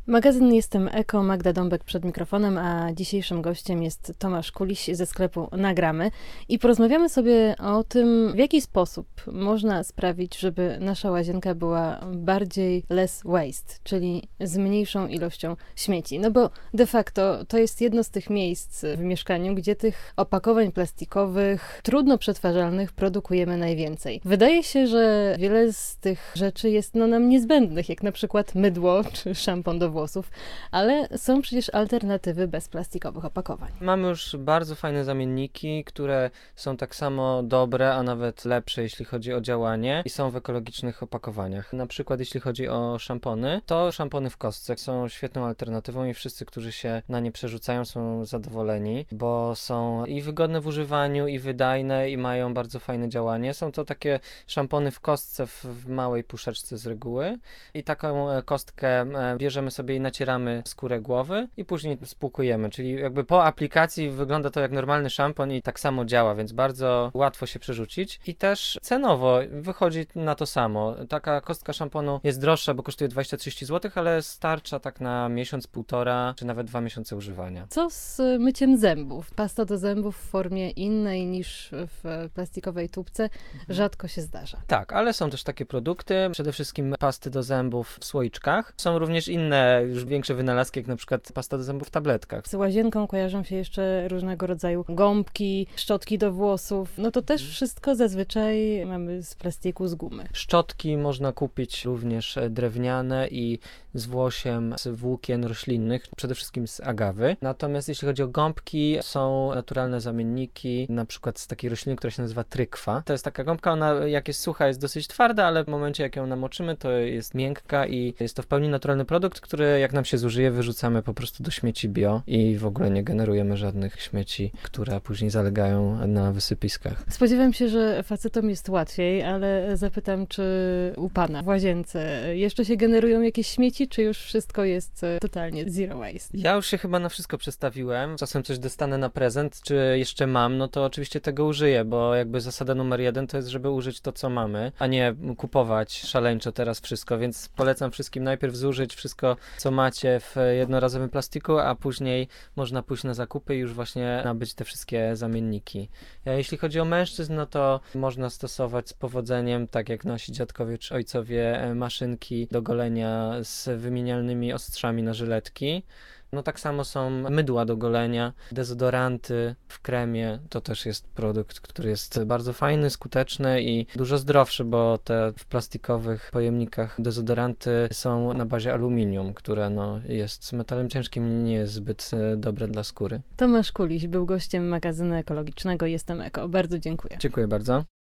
Magazyn Jestem Eko, Magda Dąbek przed mikrofonem, a dzisiejszym gościem jest Tomasz Kuliś ze sklepu Nagramy. I porozmawiamy sobie o tym, w jaki sposób można sprawić, żeby nasza łazienka była bardziej less waste, czyli z mniejszą ilością śmieci. No bo de facto to jest jedno z tych miejsc w mieszkaniu, gdzie tych opakowań plastikowych, trudno przetwarzalnych produkujemy najwięcej. Wydaje się, że wiele z tych rzeczy jest nam niezbędnych, jak na przykład mydło czy szampon do włosów, ale są przecież alternatywy bez plastikowych opakowań. Mamy już bardzo fajne zamienniki, które są tak samo dobre, a nawet lepsze, jeśli chodzi o działanie i są w ekologicznych opakowaniach. Na przykład jeśli chodzi o szampony, to szampony w kostce są świetną alternatywą i wszyscy, którzy się na nie przerzucają, są zadowoleni, bo są i wygodne w używaniu, i wydajne, i mają bardzo fajne działanie. Są to takie szampony w kostce w małej puszeczce z reguły i taką kostkę bierzemy sobie i nacieramy skórę głowy i później spłukujemy, czyli jakby po aplikacji wygląda to jak normalny szampon i tak samo działa, więc bardzo łatwo się przerzucić i też cenowo wychodzi na to samo. Taka kostka szamponu jest droższa, bo kosztuje 20-30 zł, ale starcza tak na miesiąc, półtora, czy nawet 2 miesiące używania. Co z myciem zębów? Pasta do zębów w formie innej niż w plastikowej tubce rzadko się zdarza. Tak, ale są też takie produkty, przede wszystkim pasty do zębów w słoiczkach. Są również inne, już większe wynalazki, jak na przykład pasta do zębów w tabletkach. Z łazienką kojarzą się jeszcze różnego rodzaju gąbki, szczotki do włosów. No to też wszystko zazwyczaj mamy z plastiku, z gumy. Szczotki można kupić również drewniane i z włosiem z włókien roślinnych, przede wszystkim z agawy. Natomiast jeśli chodzi o gąbki, są naturalne zamienniki, na przykład z takiej rośliny, która się nazywa trykwa. To jest taka gąbka, ona jak jest sucha, jest dosyć twarda, ale w momencie jak ją namoczymy, to jest miękka i jest to w pełni naturalny produkt, który jak nam się zużyje, wyrzucamy po prostu do śmieci bio i w ogóle nie generujemy żadnych śmieci, które później zalegają na wysypiskach. Spodziewam się, że facetom jest łatwiej, ale zapytam, czy u pana w łazience jeszcze się generują jakieś śmieci, czy już wszystko jest totalnie zero waste? Ja już się chyba na wszystko przestawiłem. Czasem coś dostanę na prezent, czy jeszcze mam, no to oczywiście tego użyję, bo jakby zasada numer 1 to jest, żeby użyć to, co mamy, a nie kupować szaleńczo teraz wszystko, więc polecam wszystkim najpierw zużyć wszystko, co macie w jednorazowym plastiku, a później można pójść na zakupy i już właśnie nabyć te wszystkie zamienniki. Jeśli chodzi o mężczyzn, no to można stosować z powodzeniem, tak jak nasi dziadkowie czy ojcowie, maszynki do golenia z wymienialnymi ostrzami na żyletki. No tak samo są mydła do golenia, dezodoranty w kremie. To też jest produkt, który jest bardzo fajny, skuteczny i dużo zdrowszy, bo te w plastikowych pojemnikach dezodoranty są na bazie aluminium, które jest metalem ciężkim i nie jest zbyt dobre dla skóry. Tomasz Kuliś był gościem magazynu ekologicznego Jestem Eko. Bardzo dziękuję. Dziękuję bardzo.